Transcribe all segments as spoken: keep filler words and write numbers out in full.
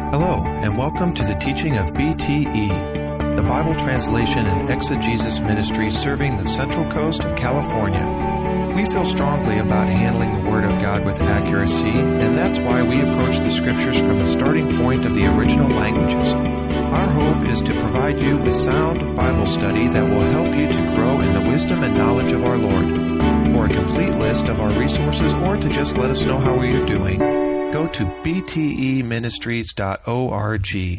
Hello, and welcome to the teaching of B T E, the Bible Translation and Exegesis Ministry serving the Central Coast of California. We feel strongly about handling the Word of God with accuracy, and that's why we approach the Scriptures from the starting point of the original languages. Our hope is to provide you with sound Bible study that will help you to grow in the wisdom and knowledge of our Lord. For a complete list of our resources or to just let us know how we are doing, go to b t e ministries dot org.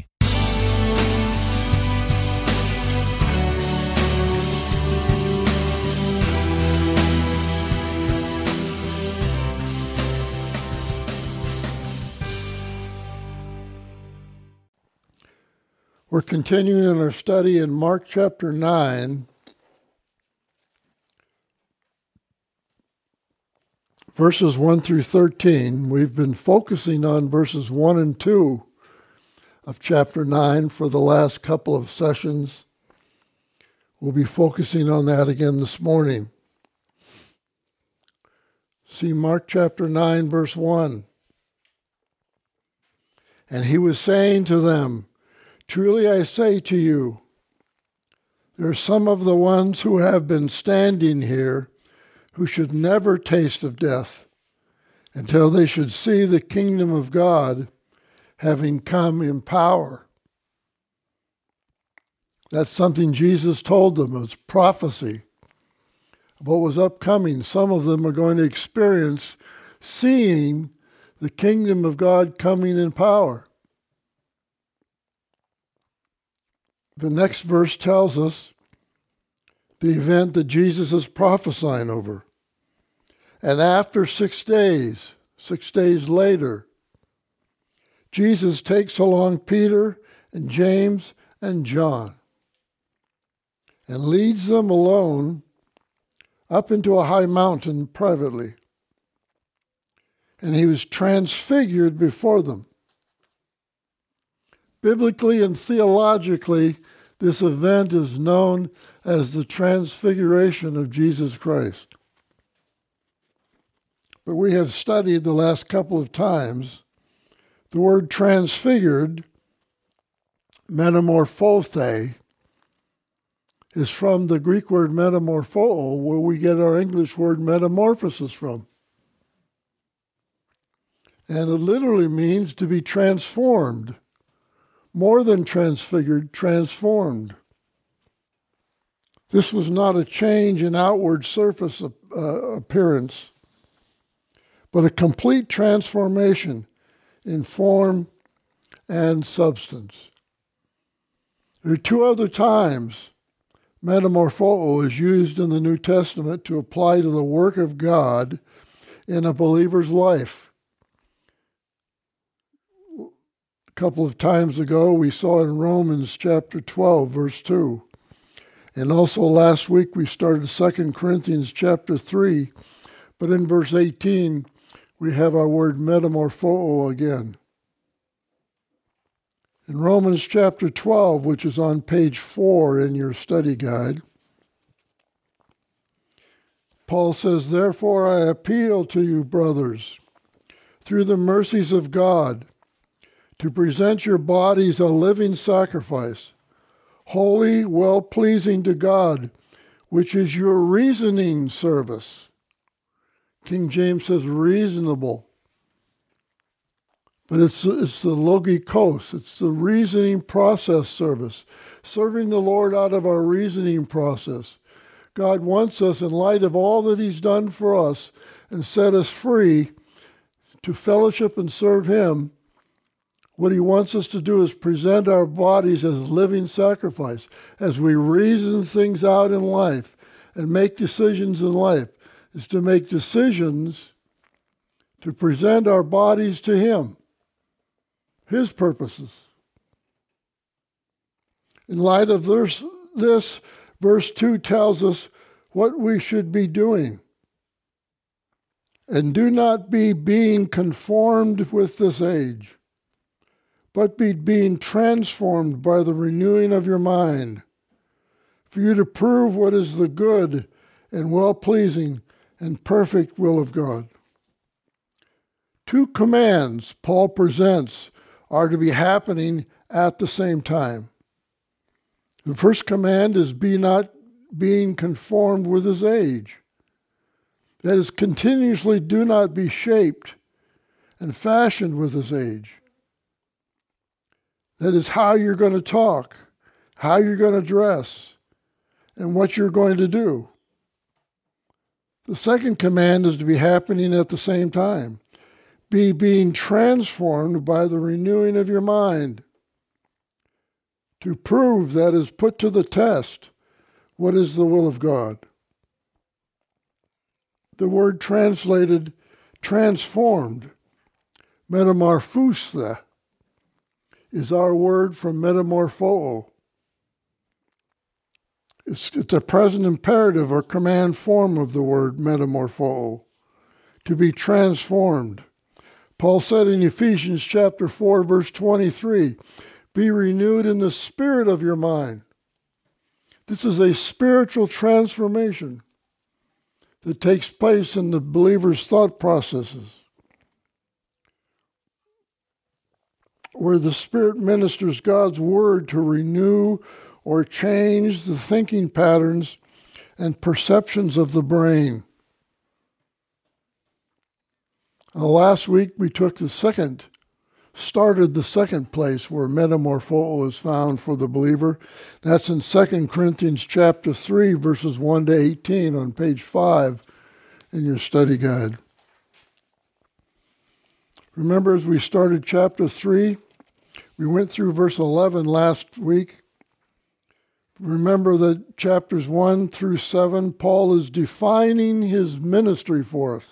We're continuing in our study in Mark chapter nine, verses one through thirteen. We've been focusing on verses one and two of chapter nine for the last couple of sessions. We'll be focusing on that again this morning. See Mark chapter nine, verse one. And he was saying to them, "Truly I say to you, there are some of the ones who have been standing here who should never taste of death until they should see the kingdom of God having come in power." That's something Jesus told them. It was prophecy of what was upcoming. Some of them are going to experience seeing the kingdom of God coming in power. The next verse tells us the event that Jesus is prophesying over. And after six days, six days later, Jesus takes along Peter and James and John and leads them alone up into a high mountain privately. And he was transfigured before them. Biblically and theologically, this event is known as the Transfiguration of Jesus Christ. But we have studied the last couple of times the word transfigured, metamorphothe, is from the Greek word metamorpho, where we get our English word metamorphosis from. And it literally means to be transformed. More than transfigured, transformed. This was not a change in outward surface uh, appearance, but a complete transformation in form and substance. There are two other times metamorpho is used in the New Testament to apply to the work of God in a believer's life. A couple of times ago, we saw in Romans chapter twelve, verse two. And also last week, we started Second Corinthians chapter three. But in verse eighteen, we have our word metamorpho again. In Romans chapter twelve, which is on page four in your study guide, Paul says, "Therefore I appeal to you, brothers, through the mercies of God, to present your bodies a living sacrifice, holy, well-pleasing to God, which is your reasoning service." King James says reasonable. But it's, it's the logikos, it's the reasoning process service, serving the Lord out of our reasoning process. God wants us, in light of all that he's done for us and set us free to fellowship and serve him. What he wants us to do is present our bodies as living sacrifice as we reason things out in life and make decisions in life, is to make decisions to present our bodies to him, his purposes. In light of this, this, verse two tells us what we should be doing. "And do not be being conformed with this age, but be being transformed by the renewing of your mind, for you to prove what is the good and well-pleasing and perfect will of God." Two commands Paul presents are to be happening at the same time. The first command is be not being conformed with his age. That is, continuously do not be shaped and fashioned with his age. That is how you're going to talk, how you're going to dress, and what you're going to do. The second command is to be happening at the same time. Be being transformed by the renewing of your mind, to prove, that is, put to the test, what is the will of God. The word translated transformed, metamorphousa, is our word from metamorpho. It's, it's a present imperative or command form of the word metamorpho, to be transformed. Paul said in Ephesians chapter four, verse twenty-three, be renewed in the spirit of your mind. This is a spiritual transformation that takes place in the believer's thought processes, where the Spirit ministers God's word to renew or change the thinking patterns and perceptions of the brain. Now, last week we took the second, started the second place where metamorpho is found for the believer. That's in Second Corinthians chapter three, verses one to eighteen on page five in your study guide. Remember, as we started chapter three, we went through verse eleven last week. Remember that chapters one through seven, Paul is defining his ministry for us.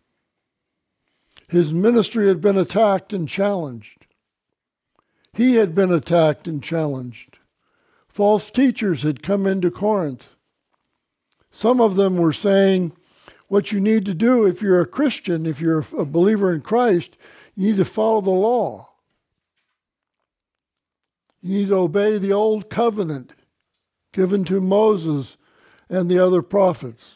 His ministry had been attacked and challenged. He had been attacked and challenged. False teachers had come into Corinth. Some of them were saying, what you need to do if you're a Christian, if you're a believer in Christ, you need to follow the law. You need to obey the old covenant given to Moses and the other prophets.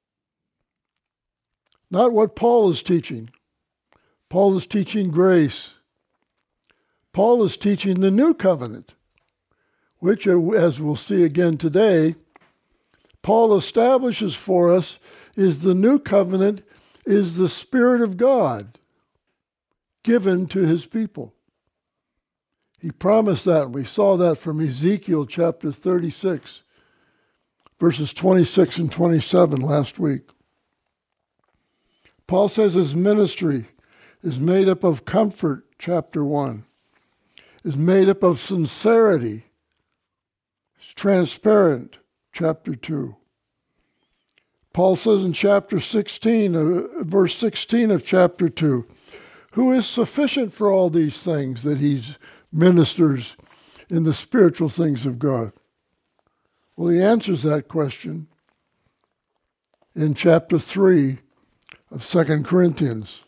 Not what Paul is teaching. Paul is teaching grace. Paul is teaching the new covenant, which, as we'll see again today, Paul establishes for us is the new covenant is the Spirit of God given to his people. He promised that. We saw that from Ezekiel chapter thirty-six, verses twenty-six and twenty-seven last week. Paul says his ministry is made up of comfort, chapter one, is made up of sincerity, it's transparent, chapter two. Paul says in chapter sixteen, uh, verse sixteen of chapter two, who is sufficient for all these things that he's ministers in the spiritual things of God? Well, he answers that question in chapter three of Second Corinthians.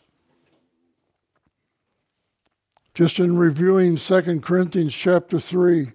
Just in reviewing Second Corinthians chapter three,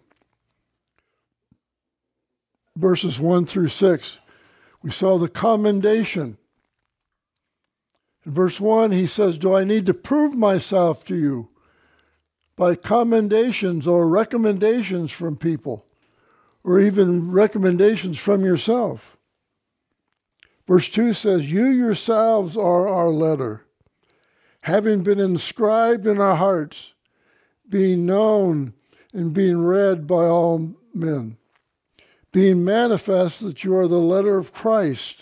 verses one through six, we saw the commendation. In verse one, he says, do I need to prove myself to you by commendations or recommendations from people, or even recommendations from yourself? Verse two says, you yourselves are our letter, having been inscribed in our hearts, being known and being read by all men, being manifest that you are the letter of Christ.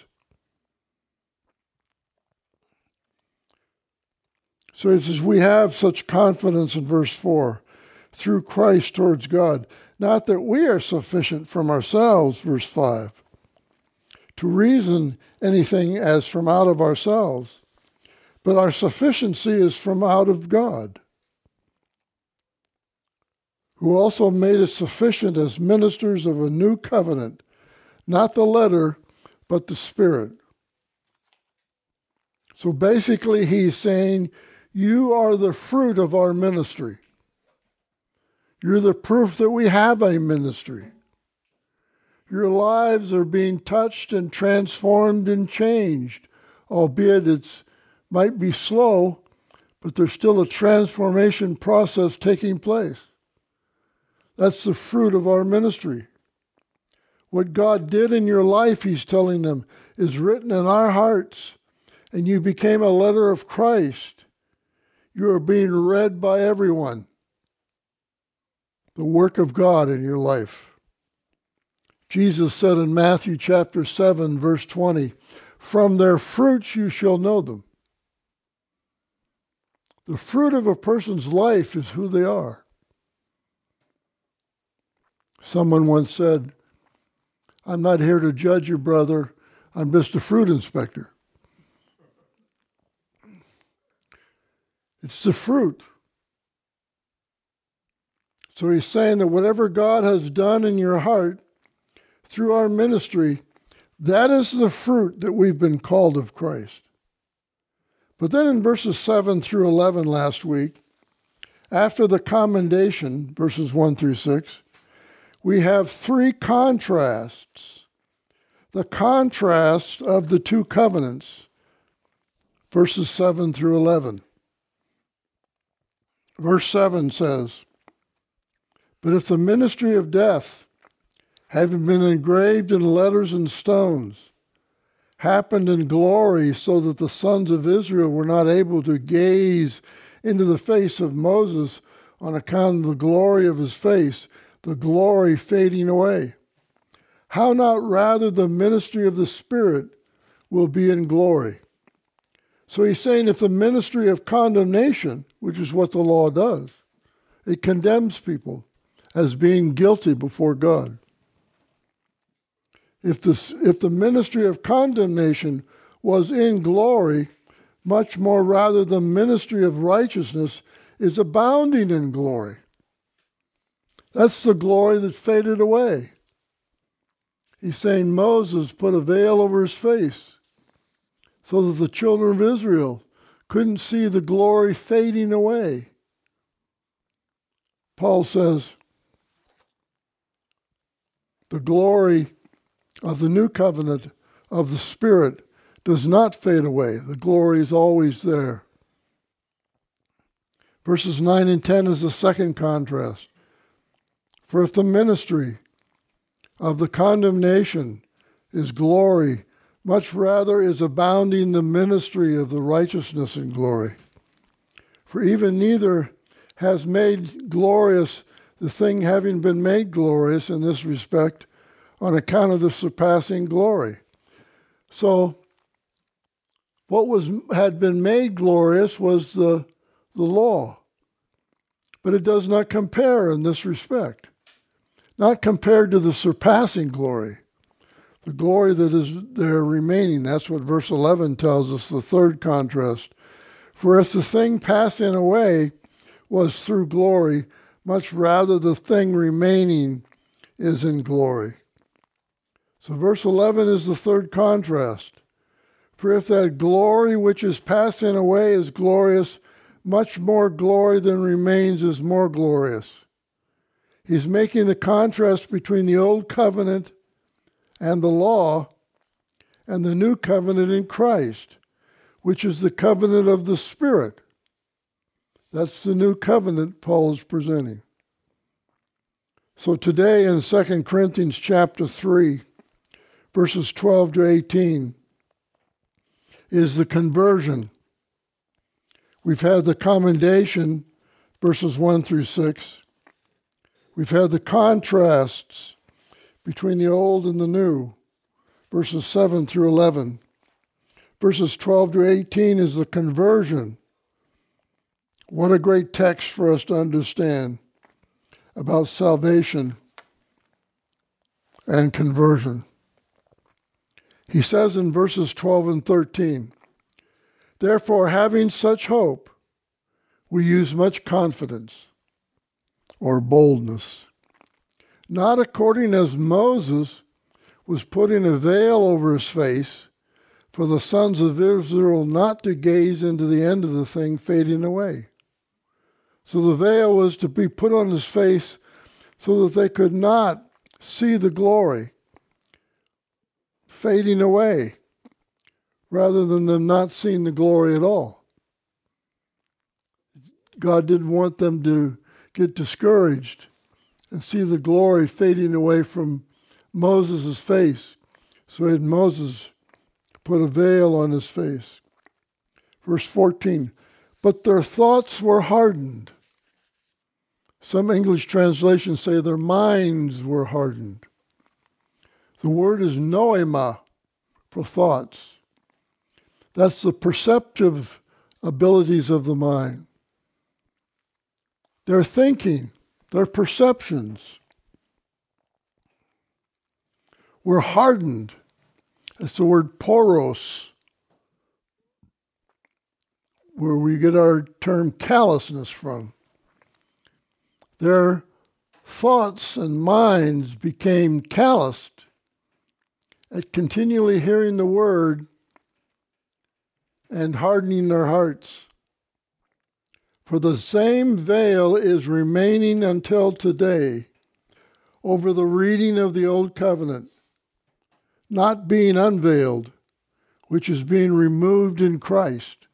So it says, we have such confidence in verse four, through Christ towards God, not that we are sufficient from ourselves, verse five, to reason anything as from out of ourselves, but our sufficiency is from out of God, who also made us sufficient as ministers of a new covenant, not the letter, but the Spirit. So basically he's saying, you are the fruit of our ministry. You're the proof that we have a ministry. Your lives are being touched and transformed and changed, albeit it might be slow, but there's still a transformation process taking place. That's the fruit of our ministry. What God did in your life, he's telling them, is written in our hearts, and you became a letter of Christ. You are being read by everyone. The work of God in your life. Jesus said in Matthew chapter seven, verse twenty, "From their fruits you shall know them." The fruit of a person's life is who they are. Someone once said, "I'm not here to judge you, brother. I'm just a fruit inspector." It's the fruit. So he's saying that whatever God has done in your heart through our ministry, that is the fruit that we've been called of Christ. But then in verses seven through eleven last week, after the commendation, verses one through six, we have three contrasts. The contrast of the two covenants, verses seven through eleven. Verse seven says, "But if the ministry of death, having been engraved in letters and stones, happened in glory, so that the sons of Israel were not able to gaze into the face of Moses on account of the glory of his face, the glory fading away, how not rather the ministry of the Spirit will be in glory?" So he's saying if the ministry of condemnation, which is what the law does, it condemns people as being guilty before God. If the, if the ministry of condemnation was in glory, much more rather the ministry of righteousness is abounding in glory. That's the glory that faded away. He's saying Moses put a veil over his face so that the children of Israel couldn't see the glory fading away. Paul says, the glory of the new covenant of the Spirit does not fade away. The glory is always there. Verses nine and ten is the second contrast. For if the ministry of the condemnation is glory, much rather is abounding the ministry of the righteousness in glory. For even neither has made glorious the thing having been made glorious in this respect on account of the surpassing glory. So what was had been made glorious was the, the law. But it does not compare in this respect. Not compared to the surpassing glory. The glory that is there remaining. That's what verse eleven tells us, the third contrast. For if the thing passing away was through glory, much rather the thing remaining is in glory. So verse eleven is the third contrast. For if that glory which is passing away is glorious, much more glory than remains is more glorious. He's making the contrast between the old covenant and the law and the new covenant in Christ, which is the covenant of the Spirit. That's the new covenant Paul is presenting. So today in Second Corinthians chapter three, verses twelve to eighteen, is the conversion. We've had the commendation, verses one through six. We've had the contrasts between the old and the new, verses seven through eleven. Verses twelve to eighteen is the conversion. What a great text for us to understand about salvation and conversion. He says in verses twelve and thirteen, therefore, having such hope, we use much confidence or boldness, not according as Moses was putting a veil over his face for the sons of Israel not to gaze into the end of the thing fading away. So the veil was to be put on his face so that they could not see the glory fading away, rather than them not seeing the glory at all. God didn't want them to get discouraged and see the glory fading away from Moses' face. So he had Moses put a veil on his face. Verse fourteen, but their thoughts were hardened. Some English translations say their minds were hardened. The word is noema for thoughts. That's the perceptive abilities of the mind. Their thinking, their perceptions were hardened. That's the word poros, where we get our term callousness from. Their thoughts and minds became calloused at continually hearing the word and hardening their hearts. For the same veil is remaining until today over the reading of the Old Covenant, not being unveiled, which is being removed in Christ.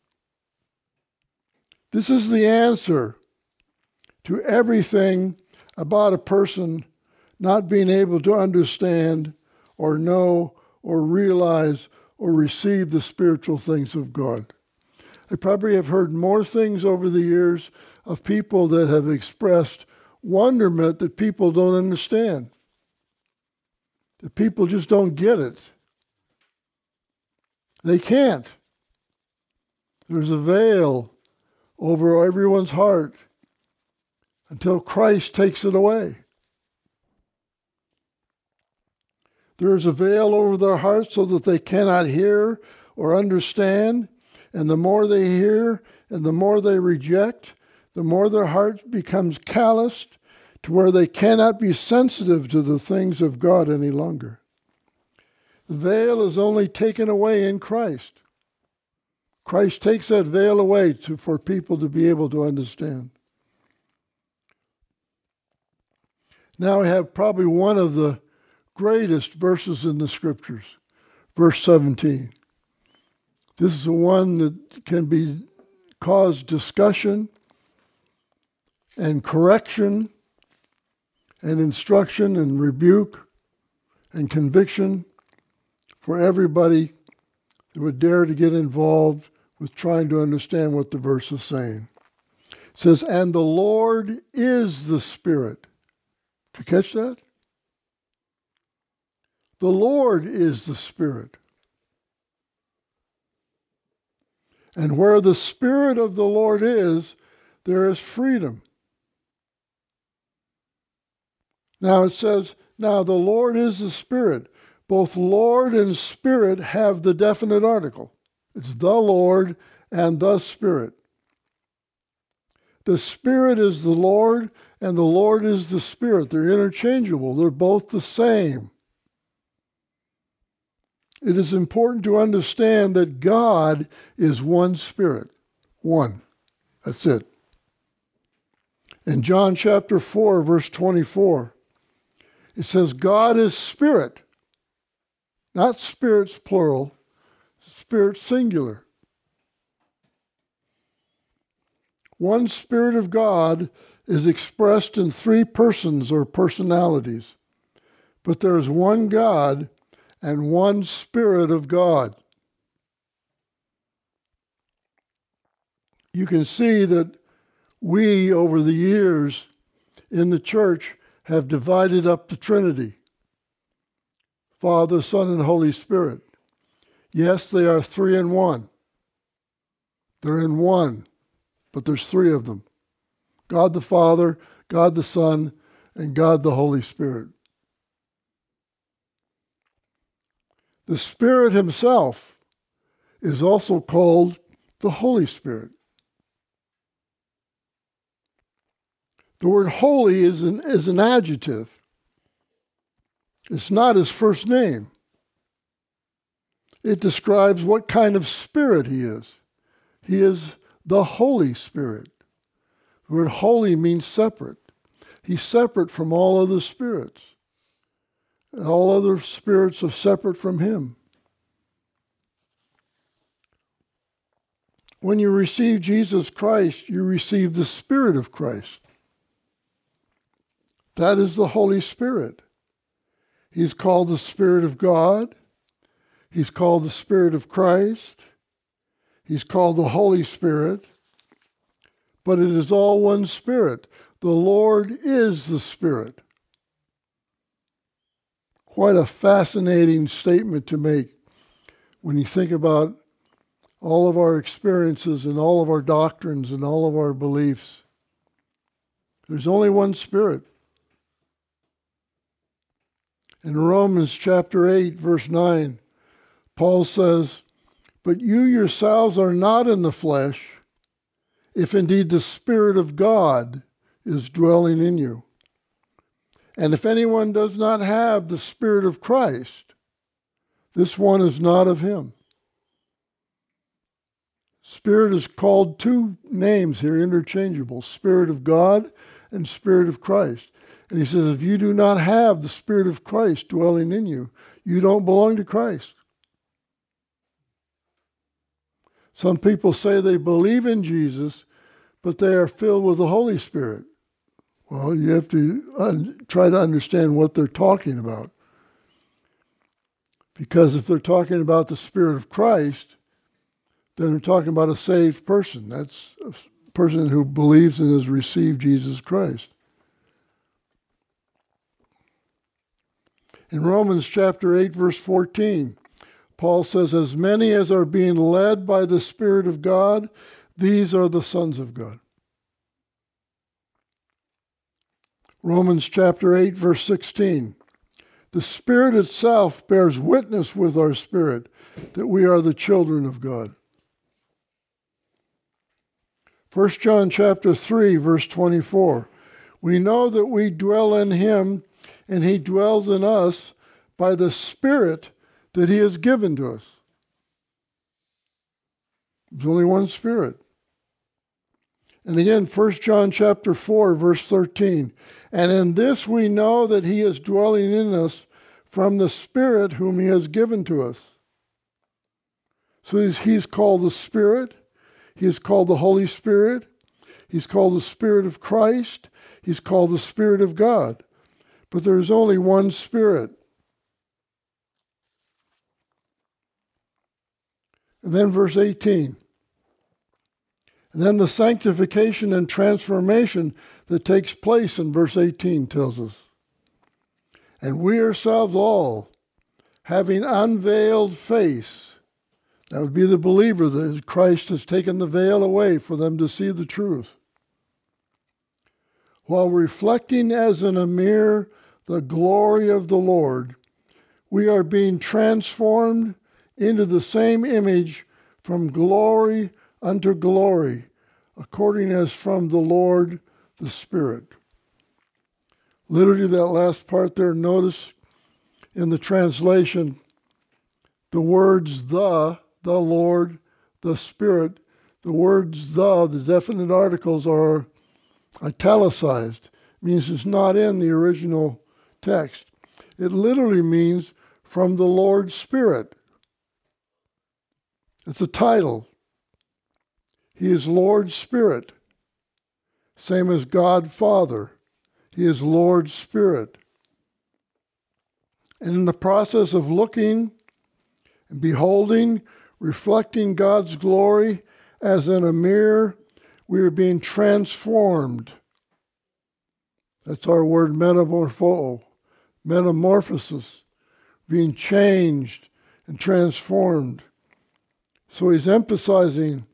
This is the answer to everything about a person not being able to understand or know or realize or receive the spiritual things of God. I probably have heard more things over the years of people that have expressed wonderment that people don't understand. That people just don't get it. They can't. There's a veil over everyone's heart until Christ takes it away. There is a veil over their hearts so that they cannot hear or understand. And the more they hear and the more they reject, the more their heart becomes calloused to where they cannot be sensitive to the things of God any longer. The veil is only taken away in Christ. Christ takes that veil away to, for people to be able to understand. Now we have probably one of the greatest verses in the Scriptures, verse seventeen. This is the one that can be cause discussion and correction and instruction and rebuke and conviction for everybody that would dare to get involved with trying to understand what the verse is saying. It says, and the Lord is the Spirit. Did you catch that? The Lord is the Spirit. And where the Spirit of the Lord is, there is freedom. Now it says, now the Lord is the Spirit. Both Lord and Spirit have the definite article. It's the Lord and the Spirit. The Spirit is the Lord and the Lord is the Spirit. They're interchangeable. They're both the same. It is important to understand that God is one Spirit. One. That's it. In John chapter four, verse twenty-four, it says, God is Spirit. Not spirits plural, Spirit singular. One Spirit of God is expressed in three persons or personalities, but there is one God and one Spirit of God. You can see that we, over the years in the church, have divided up the Trinity. Father, Son, and Holy Spirit. Yes, they are three in one. They're in one, but there's three of them. God the Father, God the Son, and God the Holy Spirit. The Spirit himself is also called the Holy Spirit. The word holy is an, is an adjective. It's not his first name. It describes what kind of spirit he is. He is the Holy Spirit. The word holy means separate. He's separate from all other spirits. All other spirits are separate from him. when you receive Jesus Christ, you receive the Spirit of Christ. That is the Holy Spirit. He's called the Spirit of God. He's called the Spirit of Christ. He's called the Holy Spirit. But it is all one Spirit. The Lord is the Spirit. Quite a fascinating statement to make when you think about all of our experiences and all of our doctrines and all of our beliefs. There's only one Spirit. In Romans chapter eight, verse nine, Paul says, "But you yourselves are not in the flesh, if indeed the Spirit of God is dwelling in you. And if anyone does not have the Spirit of Christ, this one is not of him." Spirit is called two names here, interchangeable, Spirit of God and Spirit of Christ. And he says, if you do not have the Spirit of Christ dwelling in you, you don't belong to Christ. Some people say they believe in Jesus, but they are filled with the Holy Spirit. Well, you have to un- try to understand what they're talking about. Because if they're talking about the Spirit of Christ, then they're talking about a saved person. That's a person who believes and has received Jesus Christ. In Romans chapter eight, verse fourteen, Paul says, as many as are being led by the Spirit of God, these are the sons of God. Romans chapter eight, verse sixteen, the Spirit itself bears witness with our spirit that we are the children of God. First John chapter three, verse twenty-four, we know that we dwell in him and he dwells in us by the Spirit that he has given to us. There's only one Spirit. And again, First John chapter four, verse thirteen, and in this we know that he is dwelling in us from the Spirit whom he has given to us. So he's, he's called the Spirit. He is called the Holy Spirit. He's called the Spirit of Christ. He's called the Spirit of God. But there is only one Spirit. And then verse eighteen. And then the sanctification and transformation that takes place in verse eighteen tells us. And we ourselves all, having unveiled face, that would be the believer that Christ has taken the veil away for them to see the truth, while reflecting as in a mirror the glory of the Lord, we are being transformed into the same image from glory unto glory, according as from the Lord the Spirit. Literally, that last part there, notice in the translation, the words the, the Lord, the Spirit, the words the, the definite articles are italicized. It means it's not in the original text. It literally means from the Lord's Spirit. It's a title. He is Lord's Spirit. Same as God Father. He is Lord's Spirit. And in the process of looking and beholding, reflecting God's glory as in a mirror, we are being transformed. That's our word metamorpho, metamorphosis, being changed and transformed. So he's emphasizing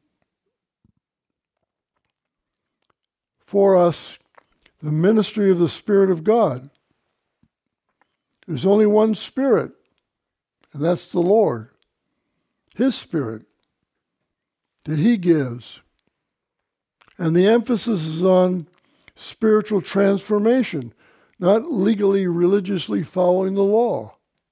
for us the ministry of the Spirit of God. There's only one Spirit, and that's the Lord. His Spirit that he gives. And the emphasis is on spiritual transformation, not legally, religiously following the law.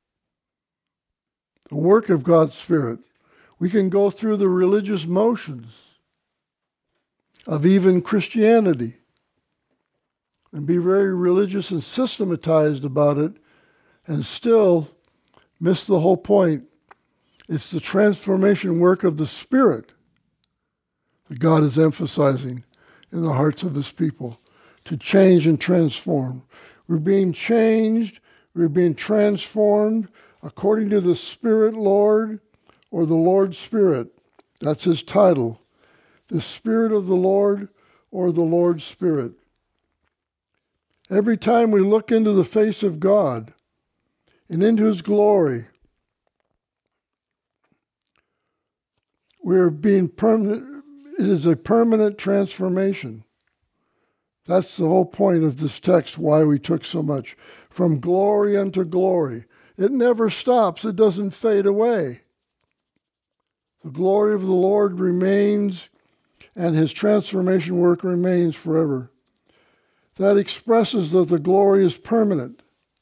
The work of God's Spirit. We can go through the religious motions of even Christianity and be very religious and systematized about it and still miss the whole point. It's the transformation work of the Spirit that God is emphasizing in the hearts of his people to change and transform. We're being changed, we're being transformed according to the Spirit Lord, or the Lord's Spirit. That's his title. The Spirit of the Lord, or the Lord's Spirit. Every time we look into the face of God and into his glory, we're being permanent. It is a permanent transformation. That's the whole point of this text, why we took so much. From glory unto glory. It never stops. It doesn't fade away. The glory of the Lord remains, and his transformation work remains forever. That expresses that the glory is permanent.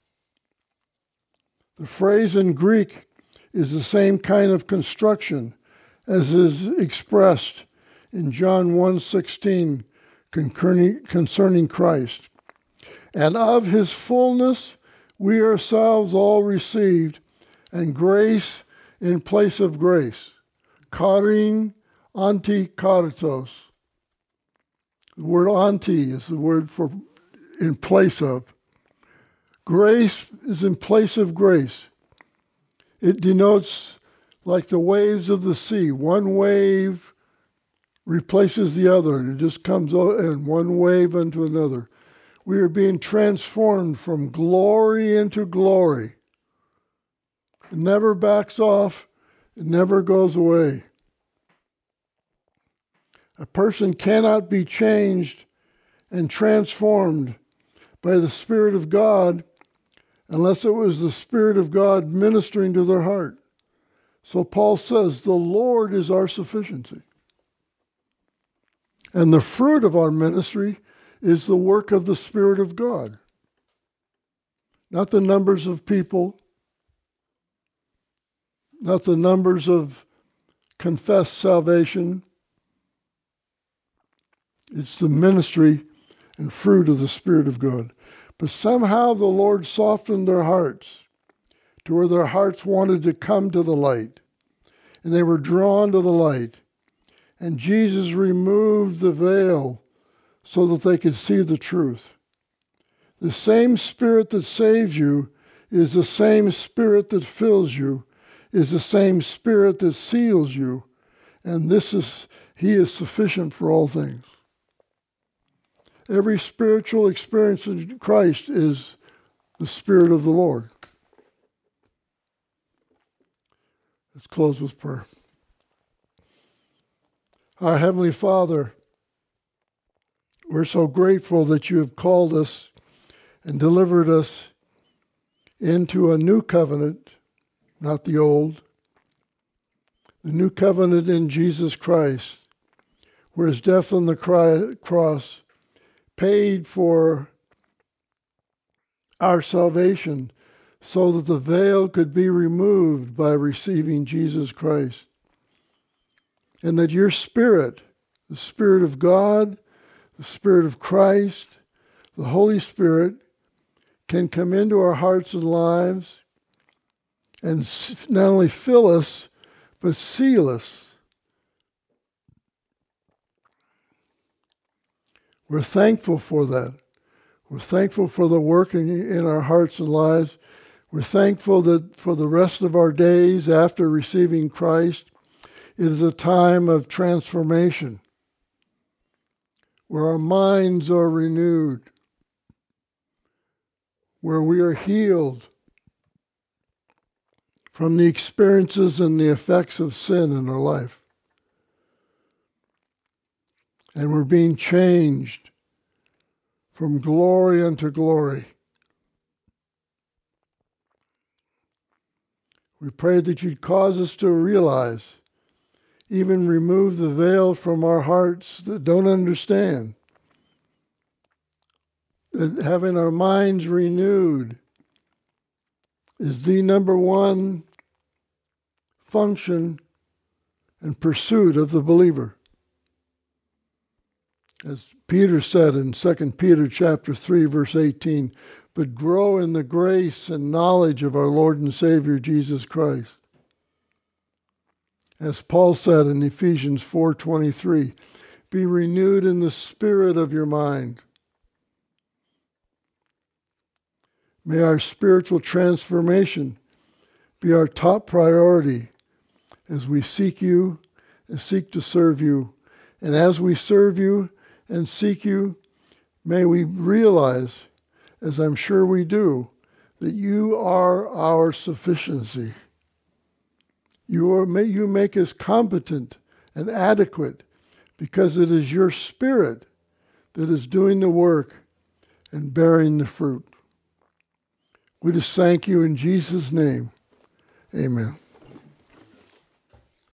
The phrase in Greek is the same kind of construction as is expressed in John one sixteen concerning Christ. And of his fullness we ourselves all received, and grace in place of grace. Charin anti charitos. The word anti is the word for in place of. Grace is in place of grace. It denotes like the waves of the sea. One wave replaces the other, and it just comes out, and one wave unto another. We are being transformed from glory into glory. It never backs off. It never goes away. A person cannot be changed and transformed by the Spirit of God unless it was the Spirit of God ministering to their heart. So Paul says, the Lord is our sufficiency. And the fruit of our ministry is the work of the Spirit of God. Not the numbers of people, not the numbers of confessed salvation. It's the ministry and fruit of the Spirit of God. But somehow the Lord softened their hearts to where their hearts wanted to come to the light. And they were drawn to the light. And Jesus removed the veil so that they could see the truth. The same Spirit that saves you is the same Spirit that fills you, is the same Spirit that seals you. And this is, he is sufficient for all things. Every spiritual experience in Christ is the Spirit of the Lord. Let's close with prayer. Our Heavenly Father, we're so grateful that you have called us and delivered us into a new covenant, not the old. The new covenant in Jesus Christ, where his death on the cross paid for our salvation so that the veil could be removed by receiving Jesus Christ. And that your Spirit, the Spirit of God, the Spirit of Christ, the Holy Spirit, can come into our hearts and lives and not only fill us, but seal us. We're thankful for that. We're thankful for the work in, in our hearts and lives. We're thankful that for the rest of our days after receiving Christ, it is a time of transformation, where our minds are renewed, where we are healed from the experiences and the effects of sin in our life. And we're being changed from glory unto glory. We pray that you'd cause us to realize, even remove the veil from our hearts that don't understand, that having our minds renewed is the number one function and pursuit of the believer. As Peter said in Second Peter chapter three, verse eighteen, but grow in the grace and knowledge of our Lord and Savior Jesus Christ. As Paul said in Ephesians four twenty-three, be renewed in the spirit of your mind. May our spiritual transformation be our top priority as we seek you and seek to serve you. And as we serve you and seek you, may we realize, as I'm sure we do, that you are our sufficiency. You, are, may you make us competent and adequate because it is your Spirit that is doing the work and bearing the fruit. We just thank you in Jesus' name. Amen.